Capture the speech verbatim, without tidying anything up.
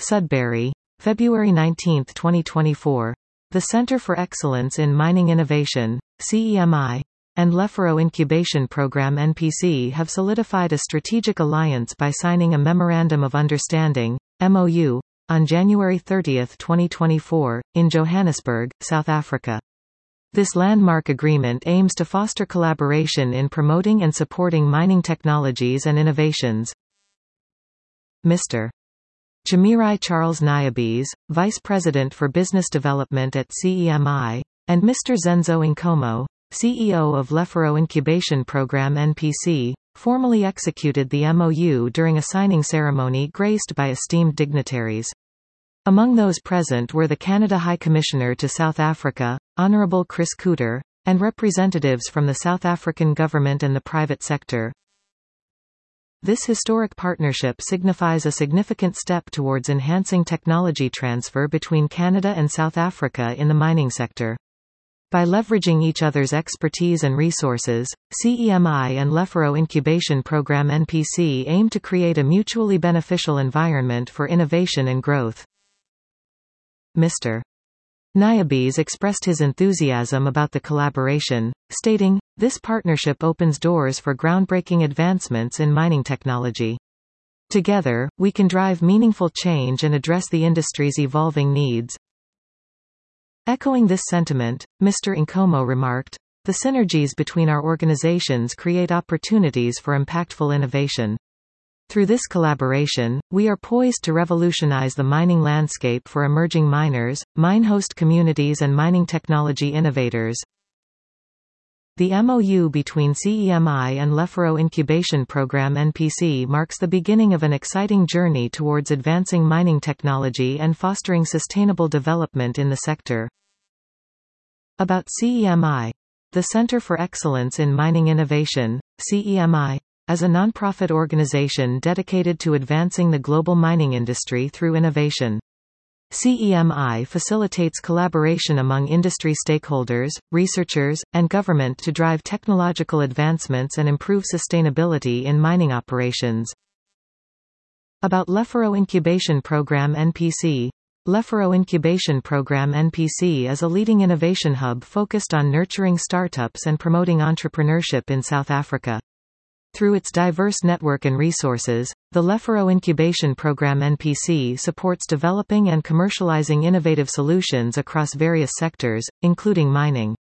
Sudbury, February nineteenth twenty twenty-four. The Center for Excellence in Mining Innovation, C E M I, and LEFRO Incubation Program N P C have solidified a strategic alliance by signing a Memorandum of Understanding, M O U, on January thirtieth twenty twenty-four, in Johannesburg, South Africa. This landmark agreement aims to foster collaboration in promoting and supporting mining technologies and innovations. Mister Chimirai Charles Nyabes, Vice President for Business Development at C E M I, and Mister Zenzo Nkomo, C E O of LEFRO Incubation Program N P C, formally executed the M O U during a signing ceremony graced by esteemed dignitaries. Among those present were the Canada High Commissioner to South Africa, Honourable Chris Cooter, and representatives from the South African government and the private sector. This historic partnership signifies a significant step towards enhancing technology transfer between Canada and South Africa in the mining sector. By leveraging each other's expertise and resources, C E M I and LEFRO Incubation Program N P C aim to create a mutually beneficial environment for innovation and growth. Mister Nyabes expressed his enthusiasm about the collaboration, stating, "This partnership opens doors for groundbreaking advancements in mining technology. Together, we can drive meaningful change and address the industry's evolving needs." Echoing this sentiment, Mister Nkomo remarked, "The synergies between our organizations create opportunities for impactful innovation. Through this collaboration, we are poised to revolutionize the mining landscape for emerging miners, mine host communities and mining technology innovators." The M O U between C E M I and LEFRO Incubation Program N P C marks the beginning of an exciting journey towards advancing mining technology and fostering sustainable development in the sector. About C E M I. The Center for Excellence in Mining Innovation, C E M I, as a nonprofit organization dedicated to advancing the global mining industry through innovation. C E M I facilitates collaboration among industry stakeholders, researchers, and government to drive technological advancements and improve sustainability in mining operations. About LEFRO Incubation Program N P C. LEFRO Incubation Program N P C is a leading innovation hub focused on nurturing startups and promoting entrepreneurship in South Africa. Through its diverse network and resources, the LEFRO Incubation Program N P C supports developing and commercializing innovative solutions across various sectors, including mining.